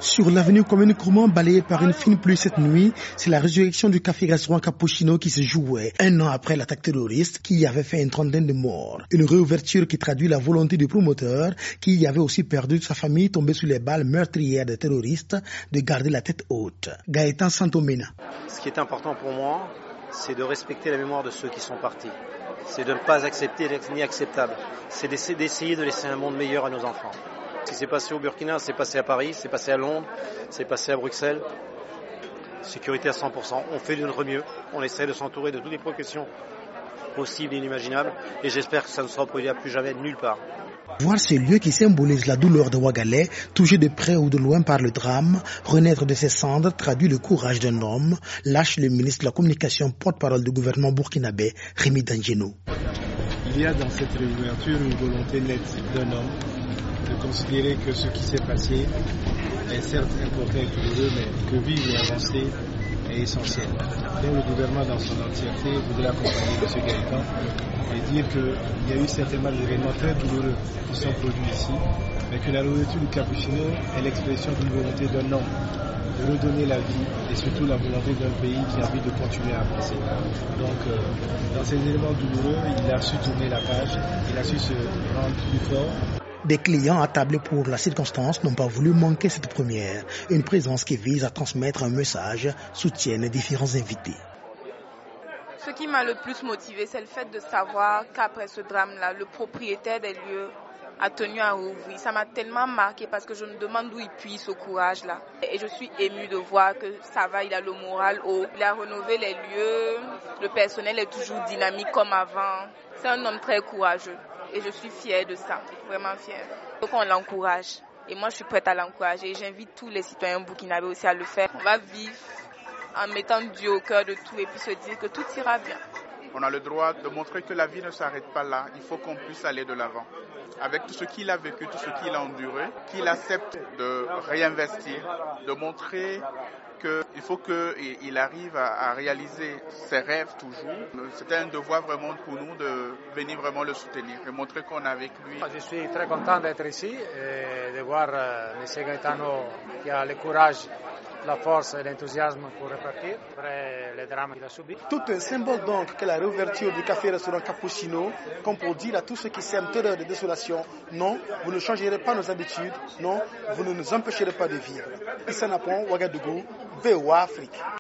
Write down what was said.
Sur l'avenue commune Kourman, balayée par une fine pluie cette nuit, c'est la résurrection du café-restaurant Cappuccino qui se jouait, un an après l'attaque terroriste qui avait fait une trentaine de morts. Une réouverture qui traduit la volonté du promoteur, qui y avait aussi perdu sa famille tombée sous les balles meurtrières des terroristes, de garder la tête haute. Gaëtan Santomena. Ce qui est important pour moi, c'est de respecter la mémoire de ceux qui sont partis. C'est de ne pas accepter l'inacceptable. C'est d'essayer de laisser un monde meilleur à nos enfants. Ce qui s'est passé au Burkina, c'est passé à Paris, c'est passé à Londres, c'est passé à Bruxelles. Sécurité à 100%. On fait de notre mieux. On essaie de s'entourer de toutes les précautions possibles et inimaginables. Et j'espère que ça ne se reproduira plus jamais nulle part. Voir ce lieu qui symbolise la douleur de Ouagalais, touché de près ou de loin par le drame, renaître de ses cendres traduit le courage d'un homme, lâche le ministre de la Communication, porte-parole du gouvernement burkinabé, Rémi Dangeno. Il y a dans cette réouverture une volonté nette d'un homme de considérer que ce qui s'est passé est certes important et douloureux, mais que vivre et avancer est essentiel. Donc le gouvernement dans son entièreté voudrait accompagner M. Gaëtan et dire qu'il y a eu certainement des événements très douloureux qui sont produits ici, mais que la réouverture du Cappuccino est l'expression d'une volonté d'un homme de redonner la vie et surtout la volonté d'un pays qui a envie de continuer à avancer. Donc dans ces éléments douloureux, il a su tourner la page, il a su se rendre plus fort. Des clients attablés pour la circonstance n'ont pas voulu manquer cette première, une présence qui vise à transmettre un message, soutiennent différents invités. Ce qui m'a le plus motivé, c'est le fait de savoir qu'après ce drame-là, le propriétaire des lieux a tenu à rouvrir. Ça m'a tellement marqué parce que je me demande d'où il puise ce courage-là. Et je suis émue de voir que ça va, il a le moral haut. Il a rénové les lieux, le personnel est toujours dynamique comme avant. C'est un homme très courageux et je suis fière de ça, vraiment fière. Donc on l'encourage et moi je suis prête à l'encourager et j'invite tous les citoyens burkinabés aussi à le faire. On va vivre en mettant Dieu au cœur de tout et puis se dire que tout ira bien. On a le droit de montrer que la vie ne s'arrête pas là. Il faut qu'on puisse aller de l'avant. Avec tout ce qu'il a vécu, tout ce qu'il a enduré, qu'il accepte de réinvestir, de montrer qu'il faut qu'il arrive à réaliser ses rêves toujours. C'était un devoir vraiment pour nous de venir vraiment le soutenir et montrer qu'on est avec lui. Je suis très content d'être ici et de voir M. Gaetano qui a le courage, la force et l'enthousiasme pour repartir après les drames qu'il a subis. Tout un symbole donc que la réouverture du café-restaurant Cappuccino, comme pour dire à tous ceux qui sèment terreur de désolation, non, vous ne changerez pas nos habitudes, non, vous ne nous empêcherez pas de vivre. Issa Napon, Ouagadougou, VOA Afrique.